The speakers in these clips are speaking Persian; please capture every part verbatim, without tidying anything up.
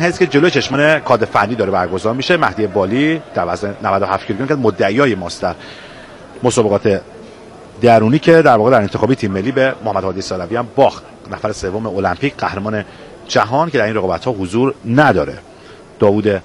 هست که جلوی چشمان کاد فنی داره برگزار میشه. مهدی بالی در وزن نود و هفت کیلوگرم که مدعیای ماست در مسابقات درونی که در واقع در انتخابی تیم ملی به محمد هادی سالوی هم باخت. نفر سوم المپیک قهرمان جهان که در این رقابت‌ها حضور نداره. داوود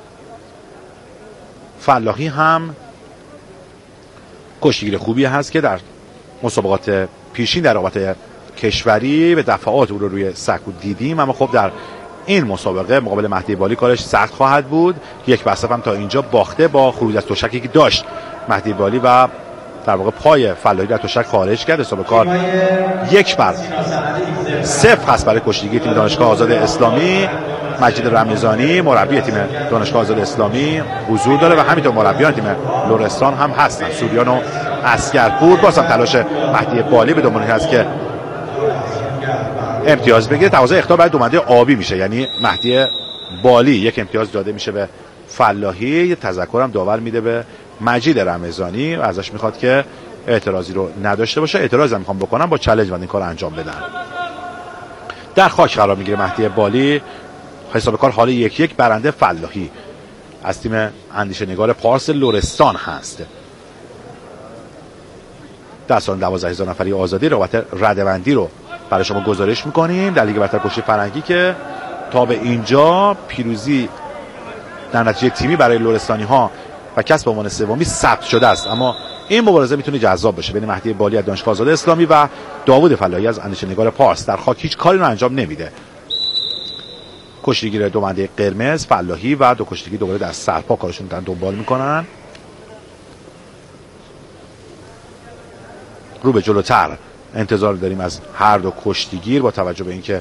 فلاحی هم کشتیگیر خوبی هست که در مسابقات پیشین در رقابت کشوری به دفعات او رو روی سکو دیدیم، اما خب در این مسابقه مقابل مهدی بالی کارش سخت خواهد بود. یک بسته هم تا اینجا باخته با خروج از تشکی که داشت مهدی بالی و در واقع پای فلاحی در تشک خارج کرد. حساب کار یک بر صفر هست برای کشتیگیر تیم دانشگاه آزاد اسلامی. مجید رمضانی مربی تیم دانشگاه آزاد اسلامی حضور داره و همینطور مربیان تیم لرستان هم هستن، سوریان و اسکرپور. بازم تلاش مهدی بالی به دنبال هست که امتیاز بگیره. تقاضای اخطار برای دومنده آبی میشه، یعنی مهدی بالی یک امتیاز داده میشه به فلاحی. یه تذکرم داور میده به مجید رمضانی و ازش میخواد که اعتراضی رو نداشته باشه. اعتراض هم میخوام بکنم با چالش بعد این کار انجام بدن. در خاک قرار میگیره مهدی بالی. حساب کار حال یک یک برنده فلاحی از تیم اندیشه نگار پارس لرستان هست. در سال دوازده هزار نفری آزادی رقابت ردبندی رو برای شما گزارش میکنیم در لیگ برتر کشتی فرنگی که تا به اینجا پیروزی در نتیجه تیمی برای لرستانی ها و کسب عنوان سومی ثبت شده است. اما این مبارزه میتونه جذاب بشه بین مهدی بالی از دانشگاه آزاد اسلامی و داوود فلاحی از اندیشه نگار پارس. در خاک هیچ کاری رو انجام نمیده. کشتیگیر دومنده قرمز فلاحی و دو کشتیگیر دوباره در سرپا کارشون دارن دنبال میکنن. رو به جلوتر انتظار داریم از هر دو کشتیگیر با توجه به اینکه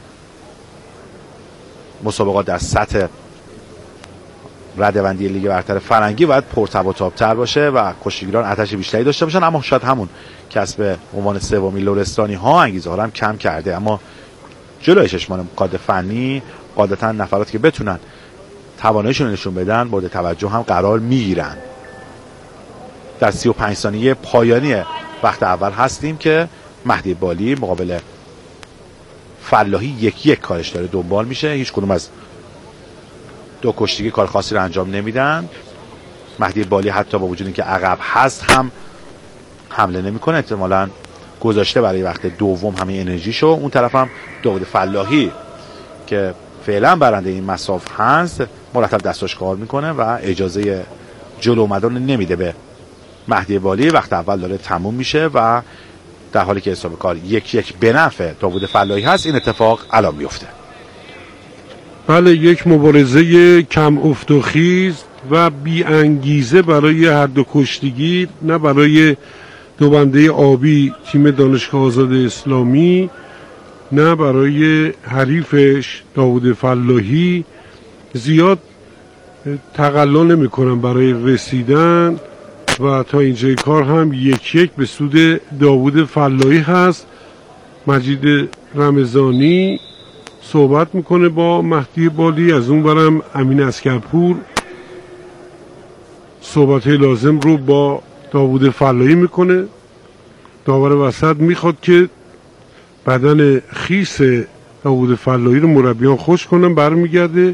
مسابقات در سطح ردبندی لیگ برتر فرنگی باید پرتب و تاب‌تر باشه و کشتیگیران آتش بیشتری داشته باشن، اما شاید همون کسب عنوان سومی لرستانی ها انگیزه ها هم کم کرده. اما جلوی چشمان کاد فنی قاعدتا نفراتی که بتونن تواناییشون رو نشون بدن مورد توجه هم قرار میگیرن. در سی و پنج ثانیه پایانی وقت اول هستیم که مهدی بالی مقابل فلاحی یک یک کارش داره دنبال میشه. هیچ کدوم از دو کشتیگیر کار خاصی رو انجام نمیدن. مهدی بالی حتی با وجود اینکه عقب هست هم حمله نمیکنه، احتمالاً گذاشته برای وقت دوم همه انرژیشو. اون طرف هم داوود فلاحی که فعلا برنده این مساف هست مرتب دستاش کار میکنه و اجازه جلو اومدن نمیده به مهدی بالی. وقت اول داره تموم میشه و در حالی که حساب کار یک یک به نفع داوود فلاحی هست این اتفاق الان میفته. بله، یک مبارزه کم افت و خیز و بی انگیزه برای هر دو کشتیگیر، نه برای دوبنده آبی تیم دانشگاه آزاد اسلامی نه برای حریفش داوود فلاحی. زیاد تقلا نمی کنم برای رسیدن و تا اینجای کار هم یک یک به سود داوود فلاحی هست. مجید رمضانی صحبت میکنه با مهدی بالی، از اون برم امین اسکرپور صحبت لازم رو با داوود فلاحی میکنه. داور وسط میخواد که بدن خیس داوود فلاحی رو مربیان خوش کنن. برمیگرده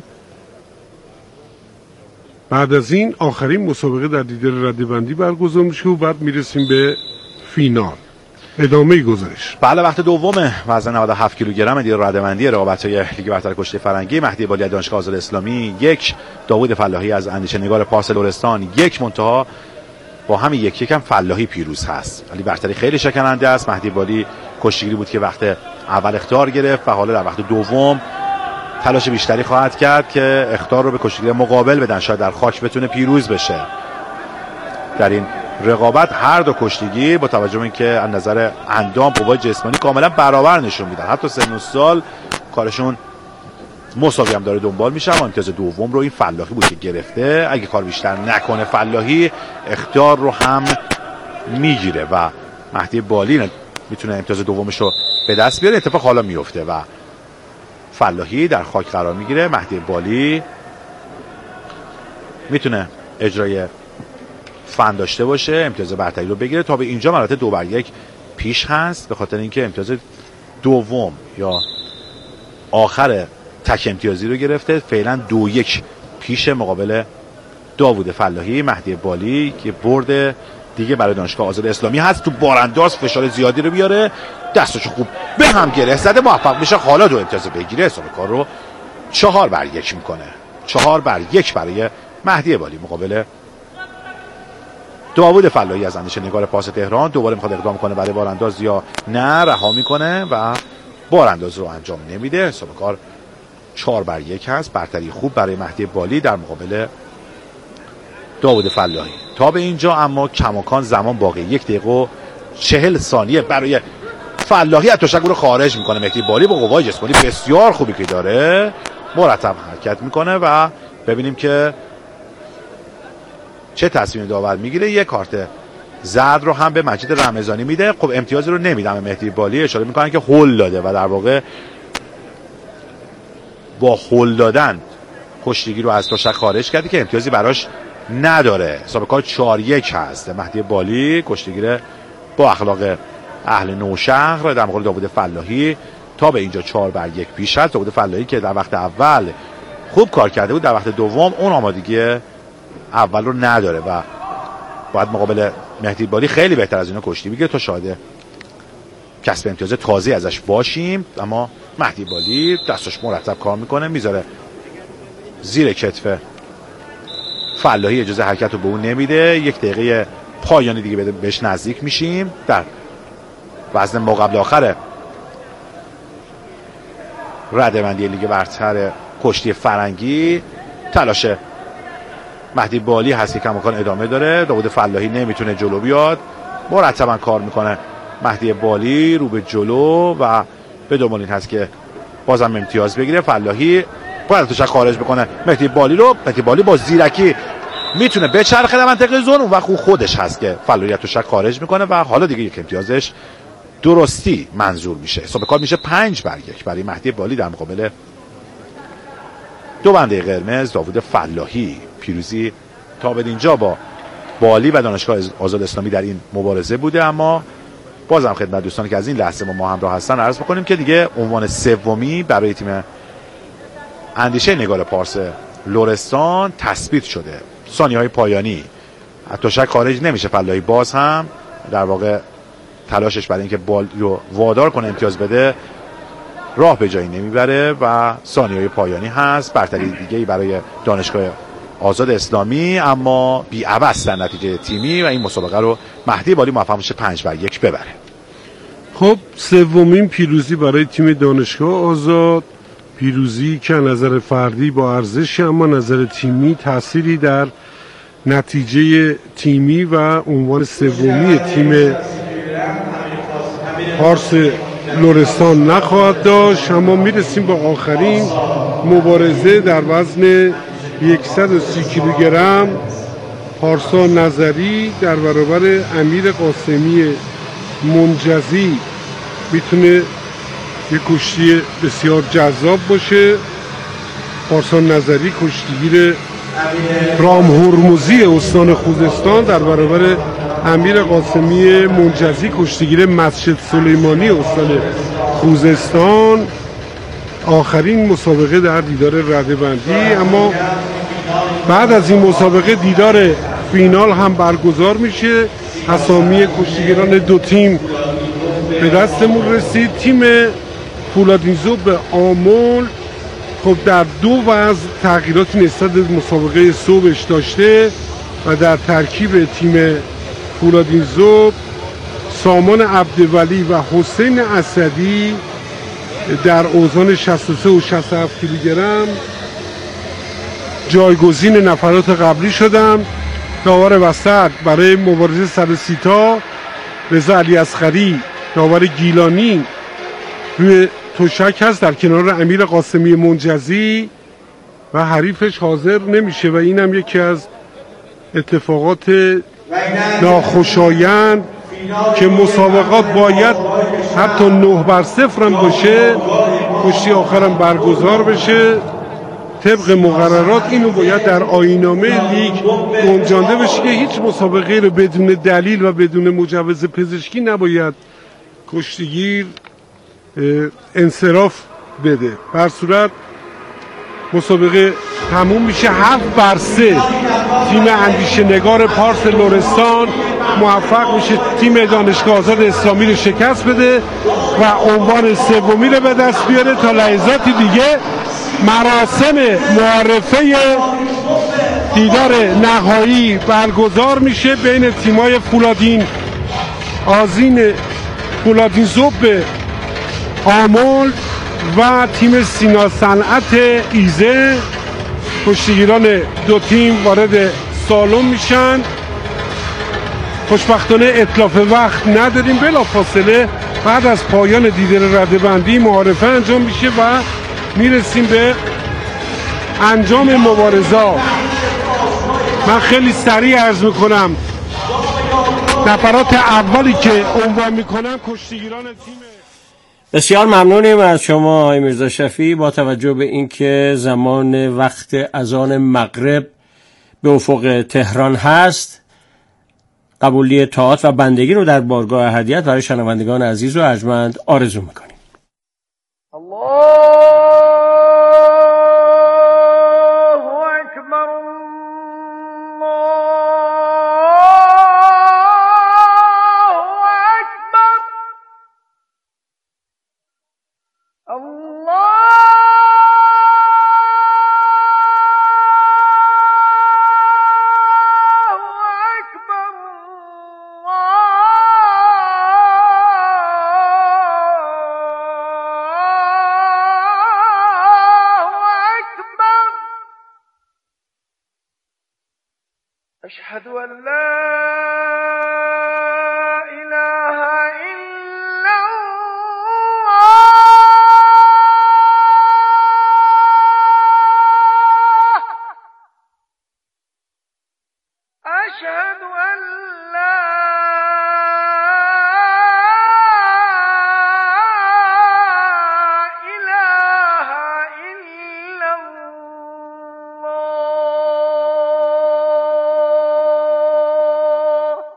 بعد از این آخرین مسابقه در دیدار ردبندی برگزار میشه و بعد میرسیم به فینال. ادامه گزارش. بله، وقت دوم وزن نود و هفت کیلوگرم دیدار ردبندی رقابت‌های لیگ برتر کشتی فرنگی. مهدی بالی از دانشگاه آزاد اسلامی یک، داوود فلاحی از اندیشه نگار پارس لرستان یک. منتها با همین یک یک هم فلاحی پیروز هست، ولی برتری خیلی شکننده است. مهدی بالی کشتیگیری بود که وقت اول اخطار گرفت و حالا در وقت دوم تلاش بیشتری خواهد کرد که اخطار رو به کشتیگیر مقابل بدن، شاید در خاک بتونه پیروز بشه. در این رقابت هر دو کشتیگیر با توجه به اینکه از نظر اندام قوای جسمانی کاملا برابر نشون میدن، حتی سن و سال کارشون مساوی هم داره دنبال میشه. اما امتیاز دوم رو این فلاحی بود که گرفته. اگه کار بیشتر نکنه فلاحی اخطار رو هم میگیره و مهدی بالی میتونه امتیاز دومش رو به دست بیاره. اتفاق حالا میفته و فلاحی در خاک قرار میگیره. مهدی بالی میتونه اجرای فن داشته باشه، امتیاز برتری رو بگیره. تا به اینجا مراتب دو بر یک پیش هست، به خاطر اینکه امتیاز دوم یا آخر تک امتیازی رو گرفته. فعلا دو یک پیش مقابل داوود فلاحی. مهدی بالی که برد دیگه برای دانشگاه آزاد اسلامی هست. تو بارانداز فشار زیادی رو بیاره، دستش خوب به هم گره زده، موفق میشه حالا دو امتیاز بگیره. حساب کار رو چهار بر یک میکنه. چهار بر یک برای مهدی بالی مقابل داوود فلاحی از اندیشه نگار پاس تهران. دوباره میخواد اقدام کنه برای بارانداز یا نه، رها میکنه و بارانداز رو انجام نمیده. حساب کار چهار بر یک هست. برتری خوب برای مهدی بالی در مقابل داوود فلاحی. تا به اینجا اما کماکان زمان باقی. یک دقیقه و چهل ثانیه برای فلاحی. از تشک رو خارج میکنه. مهدی بالی با قوای جسمانی بسیار خوبی که داره مرتب حرکت میکنه و ببینیم که چه تصمیم داور میگیره. یک کارت زرد رو هم به مجید رمضانی میده. خب امتیازی رو نمیدم به مهدی بالی. اشاره میکنن که هول داده و در واقع با هول دادن کشتیگی رو از تشک خارج کرده که امتیازی براش نداره. حساب کار چهار یک هست. مهدی بالی کشتیگیر با اخلاق اهل نوشهر در مقابل داوود فلاحی. تا به اینجا چهار بر یک پیش هست. داوود فلاحی که در وقت اول خوب کار کرده بود، در وقت دوم اون آمادگی اول رو نداره و باید مقابل مهدی بالی خیلی بهتر از اینا کشتی بگیره تا شاید کسب امتیاز تازه ازش باشیم. اما مهدی بالی دستش مرتب کار میکنه، میذاره زیر کتف فلاحی، اجازه حرکت رو به اون نمیده. یک دقیقه پایانی دیگه بهش نزدیک میشیم. در وزن ما قبل آخر رده‌بندی لیگ برتر کشتی فرنگی تلاش مهدی بالی هست که کماکان ادامه داره. داوود فلاحی نمیتونه جلو بیاد، مرتبا کار میکنه مهدی بالی رو به جلو و به دنبال این هست که بازم امتیاز بگیره. فلاحی باید توش خارج بکنه مهدی بالی رو. مهدی بالی با زیرکی میتونه بچرخه در منطقه زون و خود خودش هست که فلاحی توش خارج میکنه و حالا دیگه یک امتیازش درستی منظور میشه. حساب کار میشه پنج بر یک برای مهدی بالی در مقابل دو بنده قرمز داوود فلاحی. پیروزی تا به اینجا با بالی و دانشگاه آزاد اسلامی در این مبارزه بوده. اما بازم خدمت دوستانی که از این لحظه با ما همراه هستن عرض بکنیم که دیگه عنوان سومی برای تیم اندیشه نگار پارس لرستان تثبیت شده. ثانیه‌های پایانی تشک خارج نمیشه. فلاحی باز هم در واقع تلاشش برای اینکه بال رو وادار کنه امتیاز بده راه به جایی نمیبره و ثانیه‌های پایانی هست. برتری دیگه‌ای برای دانشگاه آزاد اسلامی اما بی عوض در نتیجه تیمی و این مسابقه رو مهدی بالی موفق میشه پنج بر یک ببره. خب سومین پیروزی برای تیم دانشگاه آزاد. پیروزی که نظر فردی با ارزش اما نظر تیمی تأثیری در نتیجه تیمی و عنوان سومی تیم پارس لرستان نخواهد داشت. اما میرسیم به آخرین مبارزه در وزن صد و سی کیلوگرم. پارسا نظری در برابر امیر قاسمی منجزی میتونه یک کشتی بسیار جذاب باشه. پارسا نظری کشتیگیر رام هرمزی استان خوزستان در برابر امیر قاسمی منجزی کشتیگیر مسجد سلیمانی استان خوزستان. آخرین مسابقه در دیدار رده‌بندی. اما بعد از این مسابقه دیدار فینال هم برگزار میشه. اسامی کشتیگیران دو تیم به دستمون رسید. تیم فولادینزو به آمل خب در دو وزن تغییراتی نسبت به مسابقه صبحش داشته و در ترکیب تیم فولادینزو سامان عبدولی و حسین اسدی در اوزان شصت و سه و شصت و هفت کیلوگرم جایگزین نفرات قبلی شدن. داور وسط برای مبارزه سر و سی تا رضا علی اصغری، داور گیلانی روی تشک هست در کنار امیر قاسمی منجزی و حریفش حاضر نمیشه و اینم یکی از اتفاقات ناخوشایند که مسابقات باید حتی نه بر صفر هم باشه، کشتی آخرم برگزار بشه. طبق مقررات اینو باید در آیین‌نامه لیگ گنجانده بشه که هیچ مسابقه رو بدون دلیل و بدون مجوز پزشکی نباید کشتیگیر انصراف بده. بر صورت مسابقه تموم میشه. هفت بر سه تیم اندیشه نگار پارس لرستان موفق میشه تیم دانشگاه آزاد اسلامی رو شکست بده و عنوان سومی رو به دست بیاره. تا لحظات دیگه مراسم معرفه دیدار نهایی برگزار میشه بین تیمای فولادین آذین فولادین زوب آمل و تیم سینا صنعت ایزه. کشتیگیران دو تیم وارد سالن میشن. خوشبختانه اتلاف وقت نداریم. بلافاصله بعد از پایان دیدار رده‌بندی معارفه انجام میشه و میرسیم به انجام مبارزات. من خیلی سریع عرض میکنم نفرات اولی که عنوان میکنم کشتیگیران تیم. بسیار ممنونیم از شما آقای میرزا شفیعی. با توجه به اینکه زمان وقت اذان مغرب به افق تهران هست، قبولی طاعات و بندگی رو در بارگاه هدیت برای شنوندگان عزیز و ارجمند آرزو میکنیم. الله أشهد أن لا إله إلا الله أشهد أن لا إله إلا الله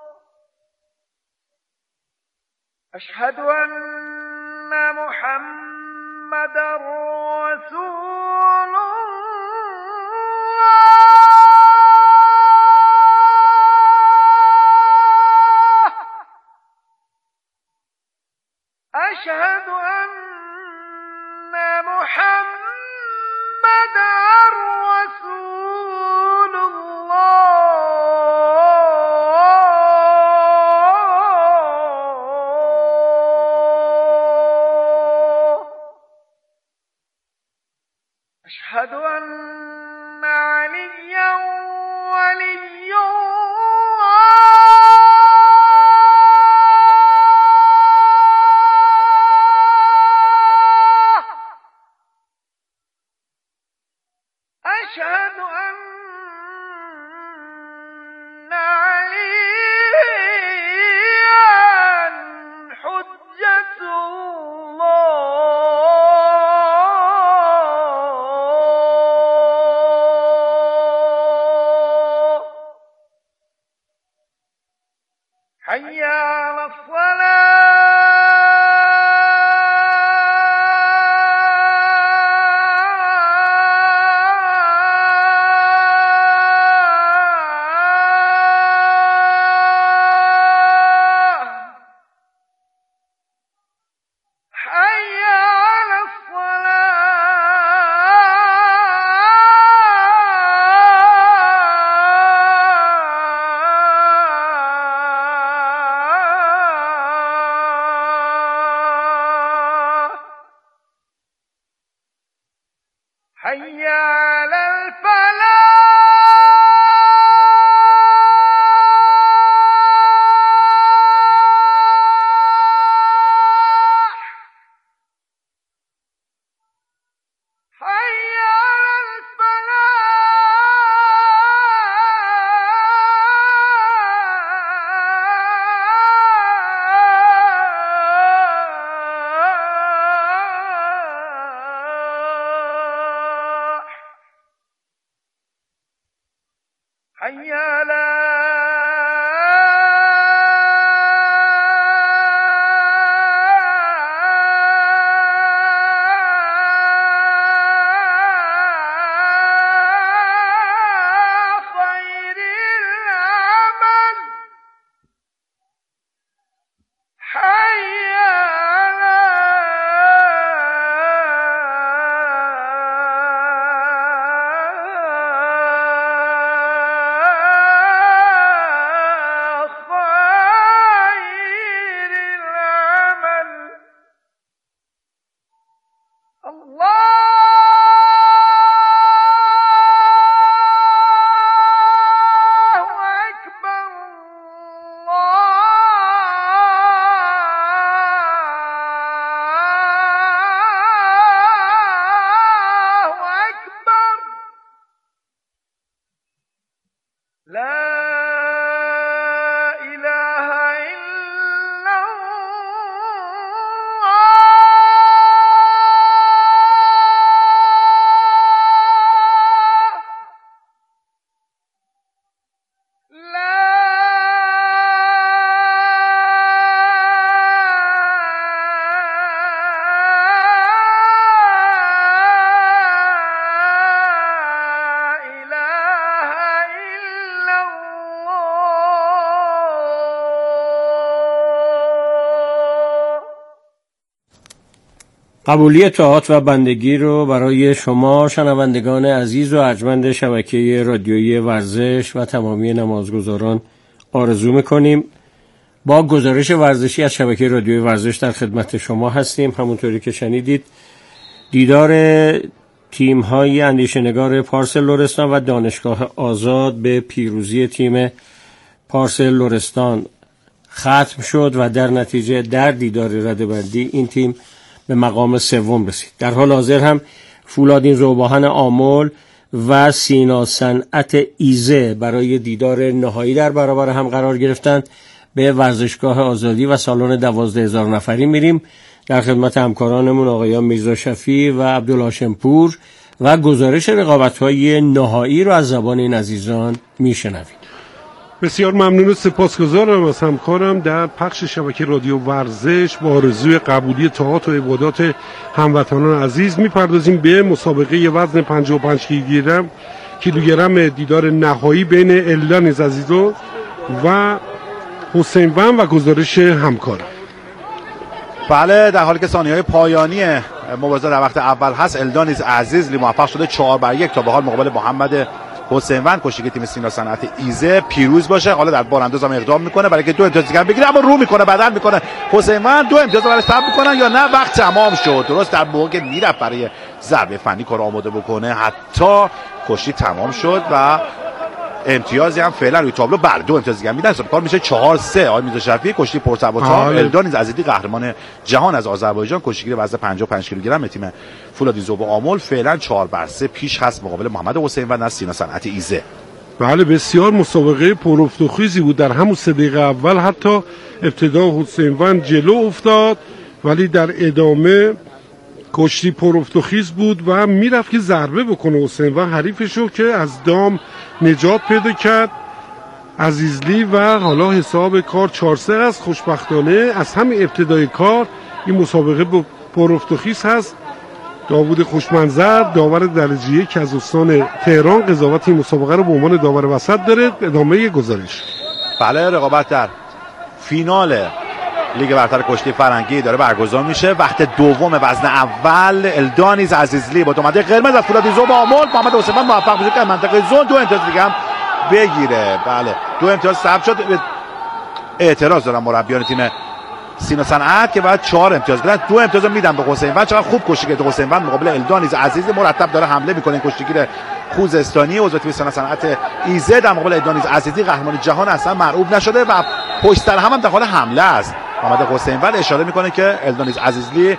أشهد أن محمدًا رسول الله أشهد أن محمدًا رسول الله أشهد أن عليا ولي الله أشهد أن عليا حجة الله حي على الصلاة حي على الصلاة حي على الفلاح حي على الفلاح حي على لا إله إلا الله لا قبولی طاعات و بندگی رو برای شما شنوندگان عزیز و ارجمند شبکه رادیویی ورزش و تمامی نمازگزاران آرزو میکنیم. با گزارش ورزشی از شبکه رادیویی ورزش در خدمت شما هستیم. همونطوری که شنیدید دیدار تیم‌های اندیشه‌نگار پارسل لرستان و دانشگاه آزاد به پیروزی تیم پارسل لرستان ختم شد و در نتیجه در دیدار رده‌بندی این تیم به مقام سوم رسید. در حال حاضر هم فولادین ذوباهن آمل و سینا صنعت ایزه برای دیدار نهایی در برابر هم قرار گرفتند. به ورزشگاه آزادی و سالن دوازده هزار نفری میریم. در خدمت همکارانمون آقایان میرزا شفیع و عبدالهاشم پور و گزارش رقابت‌های نهایی رو از زبان این عزیزان میشنویم. بسیار ممنون و سپاسگزارم از همکارم در پخش شبکه رادیو ورزش. با آرزوی قبولی طاعات و عبادات هموطنان عزیز میپردازیم به مسابقه وزن پنجاه و پنج کیلوگرم کیلوگرم دیدار نهایی بین الدانیز عزیزو و حسین ون و گزارش همکارم. بله، در حالی که ثانیه‌های پایانی مبارزه در وقت اول هست، الدانیز عزیزلی موفق شده چهار بر یک تا به حال مقابل محمد حسین ون کشتی تیم سینا صنعت ایزه پیروز باشه. حالا در بارانداز هم اقدام میکنه برای که دو امتیاز دیگه بگیره، اما رو میکنه بدل میکنه حسین ون. دو امتیاز رو برای ثبت میکنن یا نه؟ وقت تمام شد. درست در موقع که میرفت برای ضربه فنی کار آماده بکنه حتی کشتی تمام شد و امتیازی هم فعلا روی تابلو بر دو امتیاز دیگه میدن. کار میشه چهار سه. آقای میرزا شفیعی کشتی پرتباتاب الدانیز عزیزی قهرمان جهان از آذربایجان کشتیگیر وزن پنجاه و پنج کیلوگرم تیم فولادین ذوباهن فعلا چهار بر سه پیش هست مقابل محمد حسین ون از سینا صنعت ایزه. بله، بسیار مسابقه پرافت و خیزی بود. در همون سه دقیقه اول حتی ابتدا حسین ون جلو افتاد ولی در ادامه کشتی پرافت و خیز بود و میرفت که ضربه بکنه حسین ون حریفشو که از دام نجات پیدا کرد عزیزلی و حالا حساب کار چهار سه است. خوشبختانه از همین ابتدای کار این مسابقه پرافت و خیز هست. داوود خوشمنظر داور درجه یک از استان تهران قضاوت این مسابقه رو به عنوان داور وسط داره. ادامه گزارش. بله، رقابت در فینال لیگ برتر کشتی فرنگی داره برگزار میشه. وقت دوم وزن اول الدانیز عزیزلی با تومده قرمز از فولادین ذوباهن محمد حسین ون موفق میشه که منطقه زون دو امتیاز دیگه هم بگیره. بله، دو امتیاز ثبت شد. اعتراض دارن مربیان تیم سینا صنعت که بعد چهار امتیاز بدن. دو امتیاز میدن به حسین ون. چقدر خوب کشتی کرده حسین ون مقابل الدانیز عزیزی. مرتب داره حمله میکنه این کشتیگیر خوزستانی عضو تیم سینا صنعت ایزه در مقابل الدانیز عزیزی قهرمان جهان اصلا مرعوب نشده و پشت سر هم, هم در حال حمله است. محمد حسین ون اشاره میکنه که الدانیز عزیزلی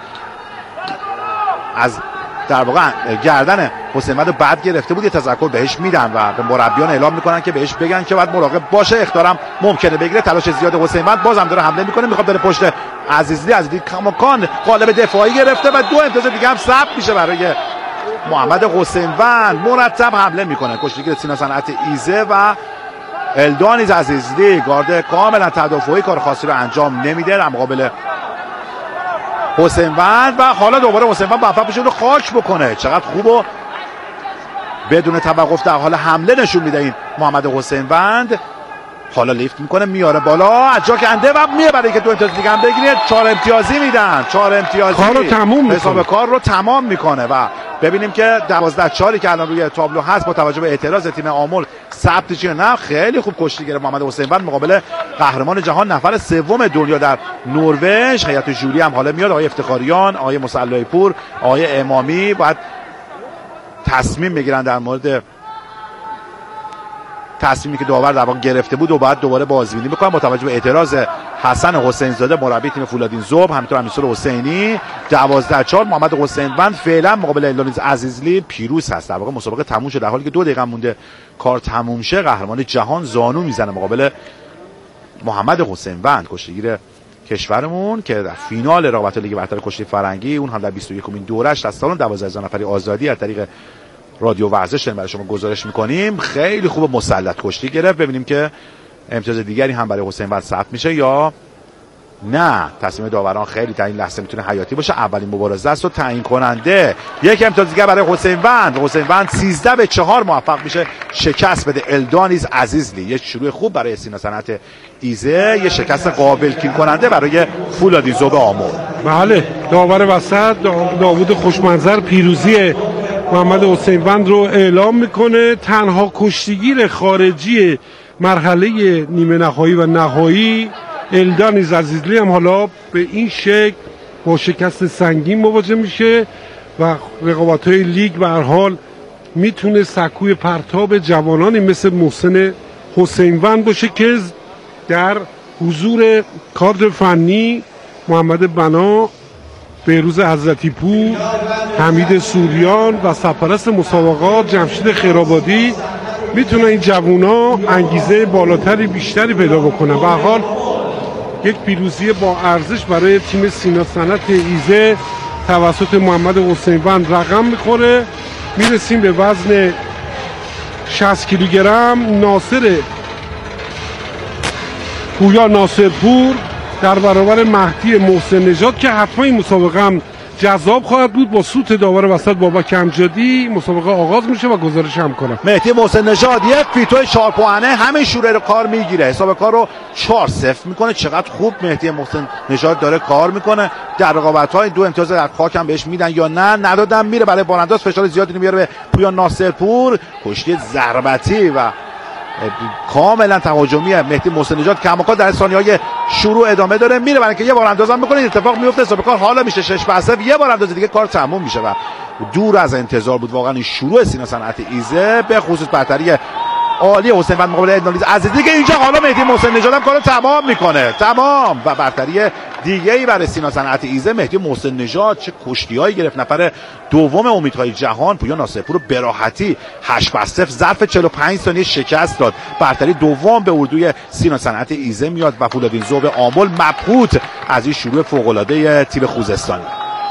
از در واقع گردن حسین ون رو بعد گرفته بود. یه تذکر بهش میدن و به مربیان اعلام میکنن که بهش بگن که باید مراقب باشه، اخطارم ممکنه بگیره. تلاش زیاد حسین ون، بازم داره حمله میکنه، میخواد بره پشت عزیزلی. عزیزلی کامکان قالب دفاعی گرفته و دو امتیاز دیگه هم ثبت میشه برای محمد حسین ون. مرتب حمله میکنه کشتیگیر سینا صنعت ایزه و الدانیز عزیزلی گارد کاملا تدافعی کار خاصی رو انجام نمیده در مقابل حسین ون و حالا دوباره حسین ون موفق میشه رو خاک بکنه. چقدر خوب و بدون توقف در حال حمله نشون میده این محمد حسین ون. حالا لیفت میکنه میاره بالا از جا کنده و میره برای که دو امتیاز دیگه هم بگیره. چهار امتیازی میدن. چهار امتیازی کار رو تموم میکنه. حساب کار رو تمام میکنه و ببینیم که دوازده چهار که الان روی تابلو هست با توجه به اعتراض تیم آمل ثبت چیه نه. خیلی خوب کشتی گرفت محمد حسین ون مقابل قهرمان جهان نفر سوم دنیا در نروژ. هیئت جوری هم حالا میاد. آقای افتخاریان، آقای مصلی پور، آقای امامی باید تصمیم بگیرن در مورد تصمیمی که داور در واقع گرفته بود و بعد دوباره بازبینی بکنن با توجه به اعتراض حسن حسین زاده مربی تیم فولادین ذوب، همینطور امیرسر حسینی. دوازده چهار محمد حسینوند فعلا مقابل الدونیز عزیزلی پیروز هست. در واقع مسابقه تموم شده، در حالی که دو دقیقه مونده کار تموم شه. قهرمان جهان زانو میزنه مقابل محمد حسینوند کشتیگیر کشورمون که در فینال رقابت لیگ برتر کشتی فرنگی، اون هم در بیست و یکمین دوره‌اش در سالن دوازده هزار نفری آزادی از طریق رادیو ورزش داریم برای شما گزارش میکنیم. خیلی خوب مسلط کشتی گرفت. ببینیم که امتیاز دیگری هم برای حسینوند ثبت میشه یا نه. تصمیم داوران خیلی در این لحظه میتونه حیاتی باشه. اولین مبارزه است و تعیین کننده یک امتیاز دیگر برای حسینوند. حسینوند سیزده به چهار موفق میشه شکست بده الدانیز عزیزلی. یک شروع خوب برای سینا صنعت ایزه، یه شکست قابل کین کننده برای فولادین ذوب آمل. بله، داور وسط داوود خوشمنظر پیروزی محمد حسینوند رو اعلام میکنه. تنها کشتیگیر خارجی مرحله نیمه نهایی و نهایی الدانیز عزیزلی هم حالا به این شکل با شکست سنگین مواجه میشه و رقابت‌های لیگ به هر حال میتونه سکوی پرتاب جوانانی مثل محسن حسینوند باشه که در حضور کادر فنی محمد بنا، بهروز حضرتی پور، حمید سوریان و سرپرست مسابقات جمشید خیرآبادی میتونن این جوونا انگیزه بالاتری بیشتری پیدا بکنن. به هر حال یک پیروزی با ارزش برای تیم سینا صنعت ایزه توسط محمد حسینوند رقم میخوره. میرسیم به وزن شصت کیلوگرم. ناصر پویا ناصرپور در برابر مهدی محسن نژاد که حتما این مسابقه هم جذاب خواهد بود. با سوت داور وسط بابک امجدی مسابقه آغاز میشه و گزارش هم کنم. مهدی محسن نژاد یک فیتو چهار پوانه همین شوره رو کار میگیره، حساب کار رو چهار صفر میکنه. چقدر خوب مهدی محسن نژاد داره کار میکنه. در رقابت‌های دو امتیاز در خاک هم بهش میدن یا نه ندادن. میره برای بارانداز، فشار زیادی میاره به پویا ناصرپور. کشتی ضربتی و کاملا تهاجمی مهدی محسن نژاد کماکان در ثانیه‌های شروع ادامه داره. میره برای اینکه یه بار اندازم میکنه، اتفاق میفته، حساب کار حالا میشه شش به صفر. یه بار اندازه دیگه کار تموم میشه و دور از انتظار بود واقعا این شروع سینا صنعت ایزه، به خصوص برتری عالی حسینوند مقابل الدانیز عزیزلی که اینجا حالا مهدی محسن نژاد هم کارو تمام میکنه. تمام و برتری دیگه‌ای برای سینا صنعت ایزه. مهدی محسن نژاد چه کشتی‌هایی گرفت. نفر دوم امیدهای جهان پویا ناصرپور رو به راحتی هشت به صفر ظرف چهل و پنج ثانیه شکست داد. برتری دوم به اردوی سینا صنعت ایزه میاد و فولادین ذوب آمل مبهوت از این شروع فوق‌العاده تیم خوزستانی.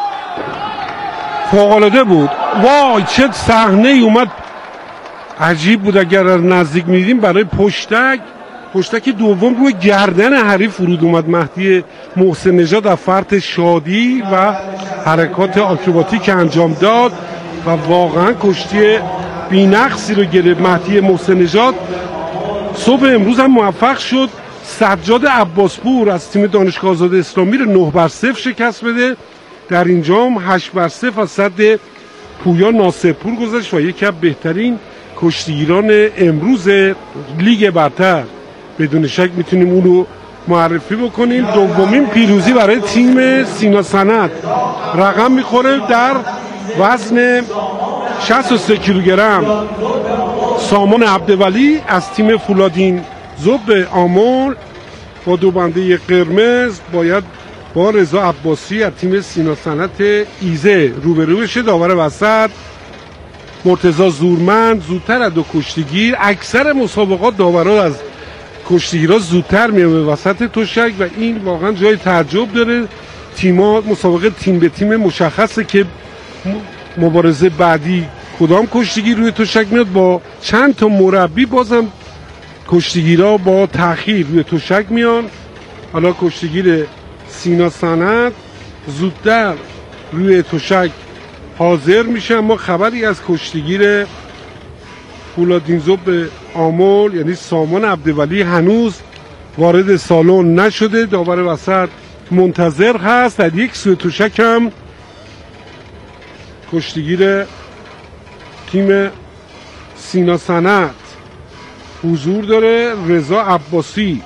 فوق‌العاده بود. وای چه صحنه‌ای اومد، عجیب بود. اگر نزدیک می‌دیدیم برای پشتک پشتک دوم روی گردن حریف فرود اومد مهدی محسن نژاد از فرط شادی و حرکات آکروباتیک که انجام داد و واقعا کشتی بی‌نقصی رو گرفت مهدی محسن نژاد. صبح امروز هم موفق شد سجاد عباسپور از تیم دانشگاه آزاد اسلامی رو نه بر صفر شکست بده. در اینجا هم هشت بر صفر از صد پویا ناصرپور گذاشت و یکی از بهترین کشتیگیران امروز لیگ برتر بدون شک میتونیم اون رو معرفی بکنیم. دومین پیروزی برای تیم سینا صنعت رقم میخوره. در وزن شصت و سه کیلوگرم سامان عبدولی از تیم فولادین ذوب آمل با دو بنده قرمز باید با رضا عباسی از تیم سینا صنعت ایزه روبرو بشه. داور وسط مرتضی زورمند. زودتر از دو کشتیگیر، اکثر مسابقات داوران از کشتیگیرها زودتر میان به وسط تشک و این واقعا جای تعجب داره. تیم‌ها مسابقه تیم به تیم مشخصه که مبارزه بعدی کدام کشتیگیر روی تشک میاد. با چند تا مربی بازم کشتیگیرها با تأخیر روی تشک میان. حالا کشتیگیر سینا صنعت زودتر روی تشک حاضر میشه، اما خبری از کشتیگیر فولادین ذوب آمل یعنی سامان عبدولی هنوز وارد سالن نشده. داور وسط منتظر هست. در یک سوی تشک هم کشتیگیر تیم سینا صنعت حضور داره، رضا عباسی.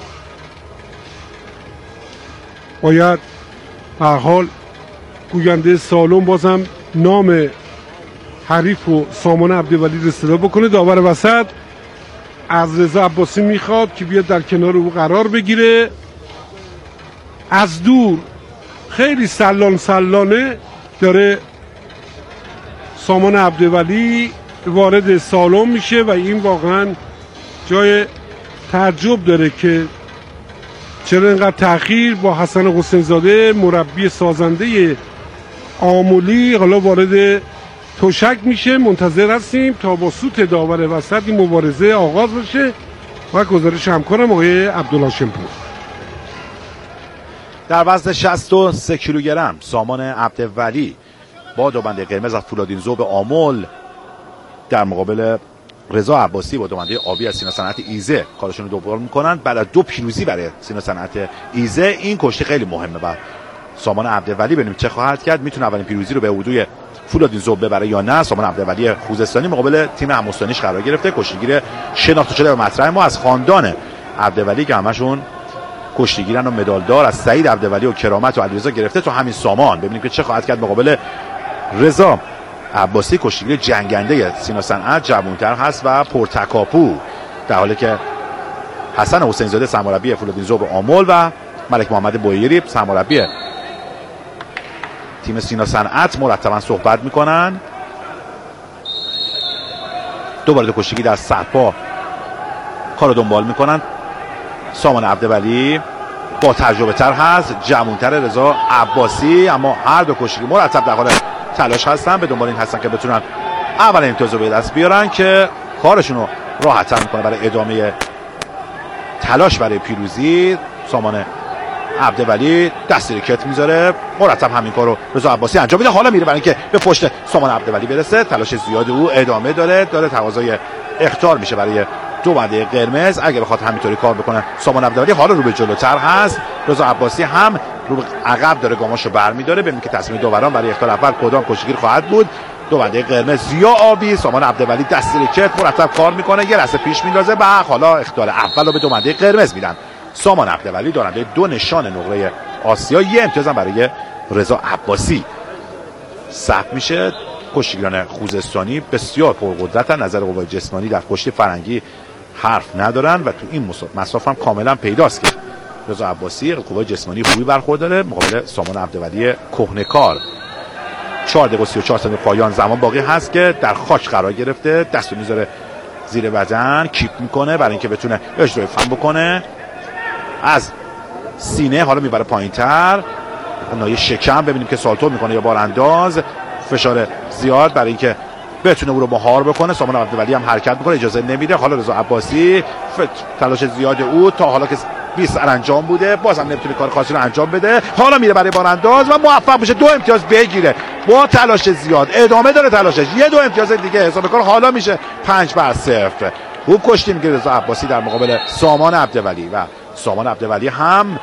باید به هر حال گوینده سالن بازم نام حریف و سامان عبدولی رو اصطلاح بکنه. داور وسط از رضا عباسی میخواد که بیاد در کنار او قرار بگیره از دور خیلی سلان سلانه داره سامان عبدولی وارد سالن میشه و این واقعا جای تعجب داره که چرا اینقدر تأخیر با حسن حسین زاده مربی سازنده آملی حالا وارد تشک میشه. منتظر هستیم تا با سوت داور وسط این مبارزه آغاز بشه و گزارش همکارم آقای عبدالهاشم پور. در وزن شصت و سه کیلوگرم سامان عبدولی با دو بنده قرمز از فولادین ذوب آمل در مقابل رضا عباسی با دو بنده آبی از سینا صنعت ایزه کارشون رو دوباره میکنن. بعد از دو پیروزی برای سینا صنعت ایزه این کشتی خیلی مهمه و سامان عبدولی ببینیم چه خواهد کرد، میتونه اولین پیروزی رو به حدود فولادین ذوب ببره یا نه. سامان عبدولی خوزستانی مقابل تیم همستانیش قرار گرفته. کشتیگیر شناخته شده به مطرح ما از خاندان عبدولی که همشون کشتیگیرن و مدالدار از سعید عبدولی و کرامت و علیرضا گرفته تو همین سامان. ببینیم که چه خواهد کرد مقابل رضا عباسی، کشتیگیر جنگنده سینا صنعت، جوان‌تر هست و پرتکاپو، در حالی که حسن حسین زاده سرمربی فولادین ذوب آمل و ملک محمد بویری سرمربی تیم سینا صنعت مرتبا صحبت میکنن. دوباره دو کشتیگیر در سرپا کارو دنبال میکنن. سامان عبدولی با تجربه تر هست، جوان‌تر رضا عباسی، اما هر دو کشتیگیر مرتب در حال تلاش هستن، به دنبال این هستن که بتونن اول امتیاز رو به دست بیارن که کارشون رو راحت‌تر میکنه برای ادامه تلاش برای پیروزی. سامان عبدولی دست ریکت میذاره، مرتب همین کار رو رضا عباسی انجام میده. حالا میره برای اینکه به پشت سامان عبدولی برسه. تلاش زیاد او ادامه داره داره تقاضای اخطار میشه برای دو بنده قرمز اگه بخواد همینطوری کار بکنه. سامان عبدولی حالا رو به جلوتر هست، رضا عباسی هم رو به عقب داره گاماشو برمی‌داره. ببینیم که تصمیم داوران برای اخطار اول کدام کشتیگیر خواهد بود. دو بنده قرمز یا آبی. سامان عبدولی دست ریکت مرتب کار میکنه، یه لحظه پیش میندازه و حالا اخطار اول رو به دو بنده قرمز میدن. سامان عبدولی دارنده دو نشان نقره آسیا، یه امتیاز هم برای رضا عباسی ثبت میشه. کشتیگیران خوزستانی بسیار پرقدرتن، نظر قوای جسمانی در کشتی فرنگی حرف ندارن و تو این مسافت هم کاملا پیداست که رضا عباسی قوای جسمانی خوبی برخورداره مقابل سامان عبدولی کهنه‌کار. چهار دقیقه و سی و چهار ثانیه پایان زمان باقی هست که در خاک قرار گرفته، دستو میذاره زیر بدن، کیپ میکنه برای اینکه بتونه اجرای فن بکنه. از سینه حالا میبره پایینتر، نایه شکم ببینیم که سالتو میکنه یا بارانداز، فشار زیاد برای اینکه بتونه او رو مهار بکنه. سامان عبدولی هم حرکت میکنه، اجازه نمیده. حالا رضا عباسی تلاش زیاد او تا حالا که بیست سر انجام بوده، بازم نمیتونه کار خاصی رو انجام بده. حالا میره برای بارانداز و موفق میشه دو امتیاز بگیره با تلاش زیاد. ادامه داره تلاشش، یه دو امتیاز دیگه حساب کار حالا میشه پنج بر صفر. خوب کشتی میگه رضا عباسی در مقابل سامان عبدولی و سامان عبدولی هم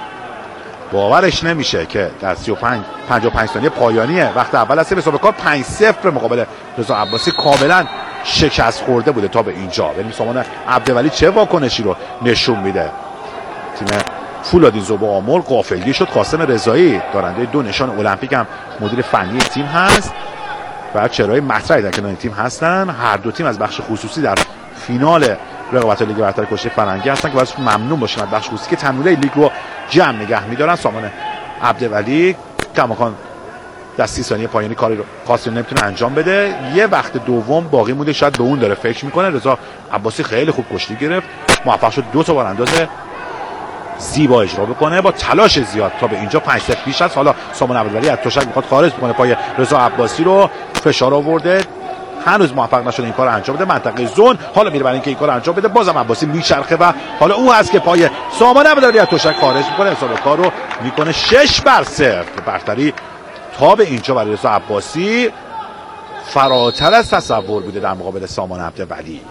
باورش نمیشه که در سی و پنج پنجاه و پنج ثانیه پایانیه وقت اول هست، حساب کار پنج صفر مقابل رضا عباسی کاملا شکست خورده بوده تا به اینجا. ببین سامان عبدولی چه واکنشی رو نشون میده. تیم فولادین ذوب آمل غافلگیر شد. قاسم رضایی دارنده دو نشان المپیک هم مدیر فنی تیم هست و چهره‌های مطرحی در کنار تیم هستن. هر دو تیم از بخش خصوصی در فینال رقابت لیگ برتر کشتی فرنگی هستن که باید ممنون باشیم از بخش خصوصی که تمویل لیگ رو جمع نگه می‌دارن. سامان عبدولی کماکان در سی ثانیه پایانی کاری رو خاصی نمیتونه انجام بده. یه وقت دوم باقی مونده، شاید به اون داره فکر میکنه. رضا عباسی خیلی خوب کشتی گرفت، موفق شد دو تا بارانداز زیبا اجرا بکنه با تلاش زیاد تا به اینجا پنج صفر پیش است. حالا سامان عبدولی از تشک میخواد خارج بکنه، پای رضا عباسی رو فشار آورده، هنوز موفق نشده این کار انجام بده. منطقه زون حالا میره برای اینکه این کار انجام بده، بازم عباسی میچرخه و حالا او هست که پای سامان عبدولی از تشک خارج میکنه. حساب کار رو میکنه شش بر صفر. برتری تا به اینجا برای رضا عباسی فراتر از تصور بوده در مقابل سامان عبدولی.